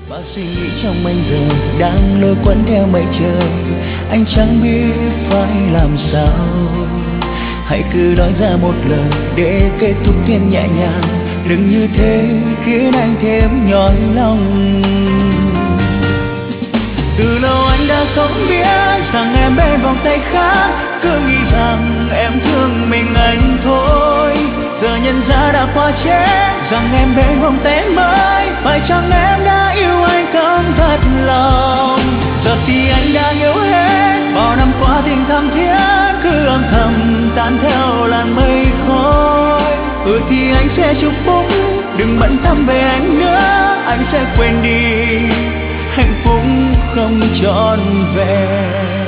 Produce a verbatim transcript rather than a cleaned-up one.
bao suy nghĩ trong anh giờ đang lôi cuốn theo mây trời, anh chẳng biết phải làm sao. Hãy cứ nói ra một lời để kết thúc thêm nhẹ nhàng, đừng như thế khiến anh thêm nhói lòng. Từ lâu anh đã không biết rằng em bên vòng tay khác, cứ nghĩ rằng em thương mình anh thôi. Giờ nhận ra đã quá trễ, rằng em bên vòng tay mới, phải chăng em đã yêu anh không thật lòng. Giờ thì anh đã hiểu hết, bao năm qua tình thầm thiết cứ âm thầm tan theo làn mây khói. Ừ thì anh sẽ chúc phúc, đừng bận tâm về anh nữa, anh sẽ quên đi hạnh phúc không trọn vẹn.